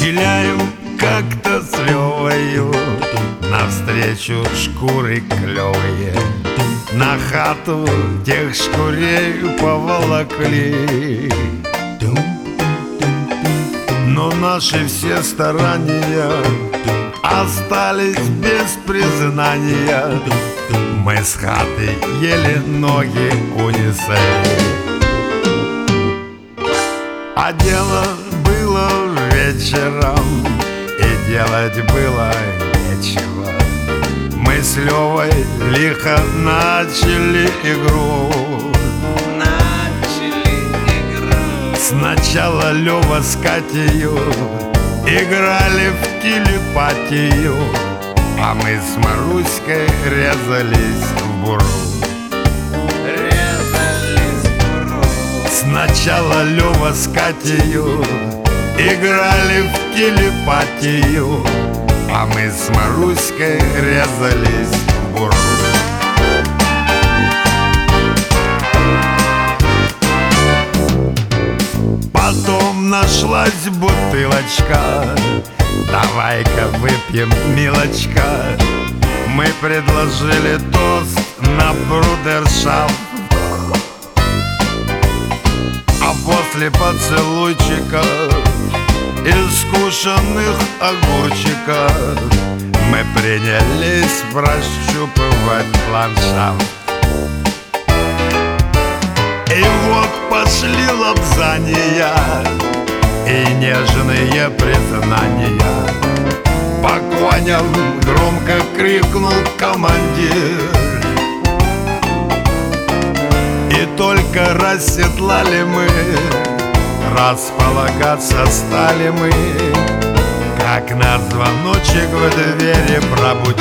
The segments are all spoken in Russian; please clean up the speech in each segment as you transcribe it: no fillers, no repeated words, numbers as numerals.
Виляем как-то с Левою навстречу шкуры клевые. На хату тех шкурей поволокли. Но наши все старания остались без признания. Мы с хаты еле ноги унесли. А дело было вечером, и делать было нечего. Мы с Левой лихо начали игру. Сначала Лева с Катею играли в телепатию, а мы с Маруськой резались в буру. Сначала Лева с Катею играли в телепатию, а мы с Маруськой резались в буру. Потом нашлась бутылочка, давай-ка выпьем, милочка. Мы предложили тост на брудершафт, а после поцелуйчика из скушенных огурчиков мы принялись прощупывать ландшафт. И вот пошли лапзания и нежные признания. По коням громко крикнул командир, и только расседлали мы, располагаться стали мы, как нас звоночек в двери пробудил.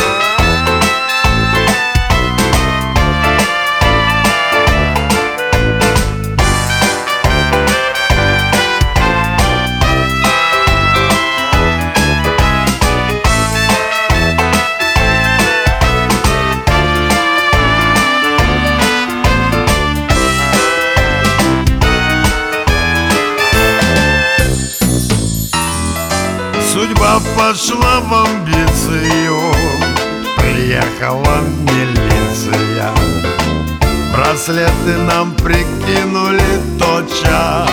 Судьба пошла в амбицию, приехала милиция. Браслеты нам прикинули тотчас,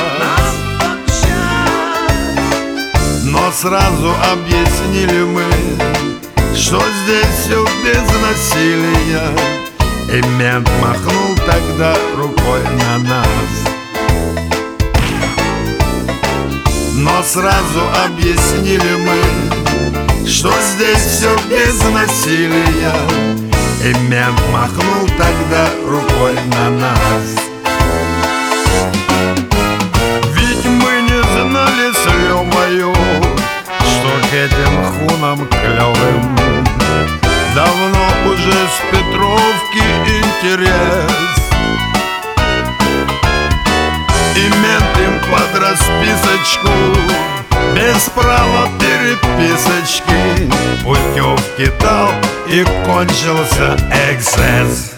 но сразу объяснили мы, что здесь все без насилия. И мент махнул тогда рукой на нас, но сразу объяснили мы, что здесь все без насилия. И мент махнул тогда рукой на нас. Ведь мы не знали с Левою, что к этим хунам клевым давно уже с Петровки интерес. И мент им под расписочку, без права переписочки, путевки дал, и кончился эксцесс.